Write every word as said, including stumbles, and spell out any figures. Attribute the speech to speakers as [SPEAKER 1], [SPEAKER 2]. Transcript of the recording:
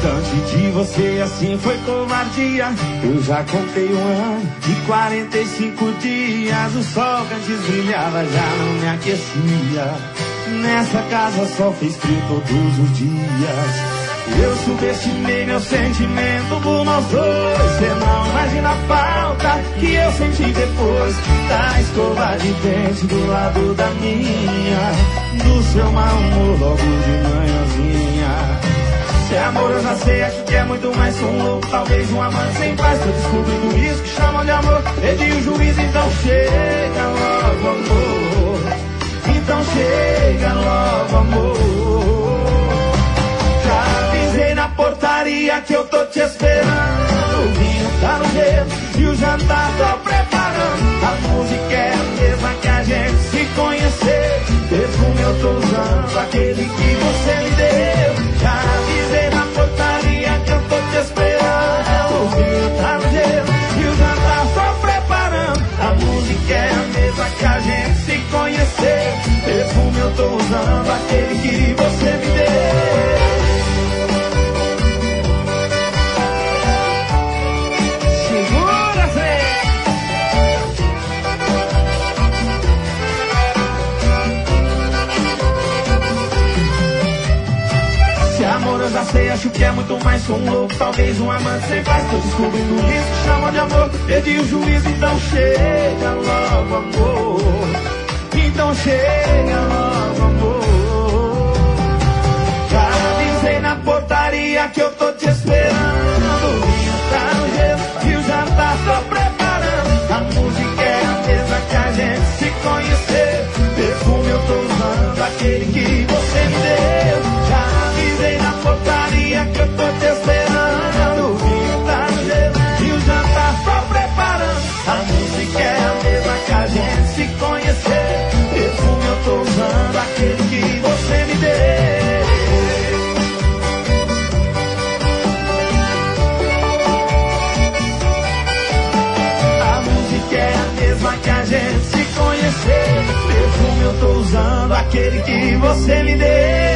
[SPEAKER 1] distante de você, assim foi covardia. Eu já contei um ano e quarenta e cinco dias. O sol que antes brilhava já não me aquecia. Nessa casa só fez frio todos os dias. Eu subestimei meu sentimento por nós dois. Cê não imagina a falta que eu senti depois da escova de dente do lado da minha, do seu mau humor logo de manhãzinha. Se é amor eu já sei, acho que é muito mais que um louco, talvez um amante sem paz. Tô descobrindo isso que chamam de amor. Perdi o juízo, então chega logo amor. Então chega logo amor. Já avisei na portaria que eu tô te esperando. O vinho tá no dedo e o jantar tô preparando. A música é a mesma que a gente se conhecer. Perfume eu tô usando, aquele que você me deu. Já avisei na portaria que eu tô te esperando. O vinho tá no dedo e o jantar tô preparando. A música é a mesma que a gente se conhecer. Perfume eu tô usando, aquele que você me deu. Eu já sei, acho que é muito mais que um louco, talvez um amante sem paz. Tô descobrindo isso que chamam de amor. Perdi o juízo, então chega logo amor. Então chega logo amor. Já avisei na portaria que eu tô te esperando. O vinho tá no gelo e o jantar tô preparando. A música é a mesma que a gente se conhecer. Perfume eu tô usando, aquele que você me deu. Já avisei na portaria que eu tô te esperando. O vinho tá no gelo e o jantar tô preparando. A música é a mesma que a gente se conhecer. Perfume eu tô usando, aquele que você me deu. A música é a mesma que a gente se conhecer. Perfume eu tô usando, aquele que você me deu.